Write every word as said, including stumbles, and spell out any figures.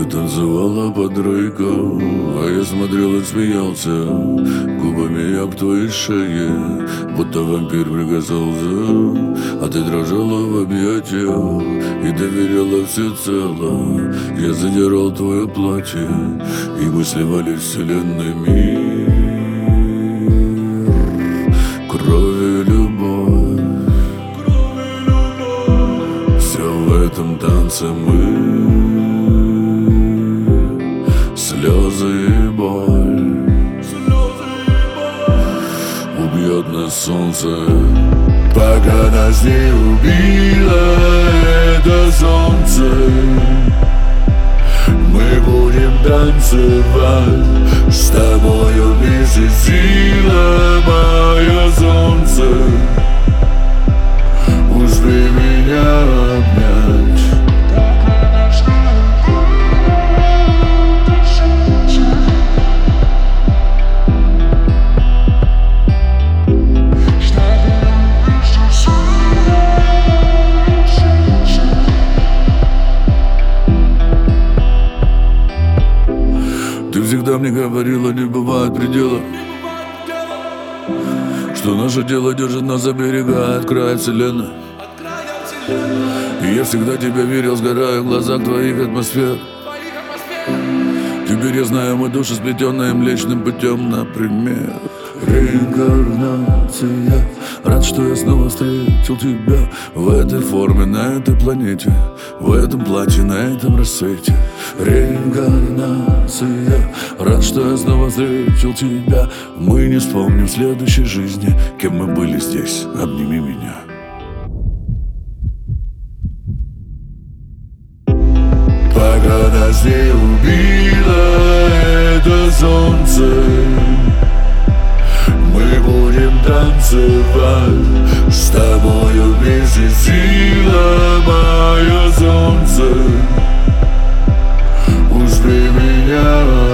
танцевала под рейком, а я смотрел и смеялся губами я к твоей шее, будто вампир прикасался. А ты дрожала в объятиях и доверяла всецело. Я задирал твое платье, и мы сливались в вселенной мир. Кровь и любовь, все в этом танце мы. Слезы и боль, убьет нас солнце, пока нас не убило это солнце. Мы будем танцевать с тобою вместе, сила моя солнце. Успей меня обнять. Ты всегда мне говорила, не бывает предела, что наше дело держит нас за берега от края вселенной. И я всегда тебя верил, сгорая в глазах твоих атмосфер. Теперь я знаю, мы души, сплетенные млечным путем, например. Реинкарнация, рад, что я снова встретил тебя в этой форме, на этой планете, в этом платье, на этом рассвете. Реинкарнация, рад, что я снова встретил тебя. Мы не вспомним в следующей жизни, кем мы были здесь. Обними меня. Пока нас не убило это солнце, мы будем танцевать с тобою вместе, сила моя солнце. Успей меня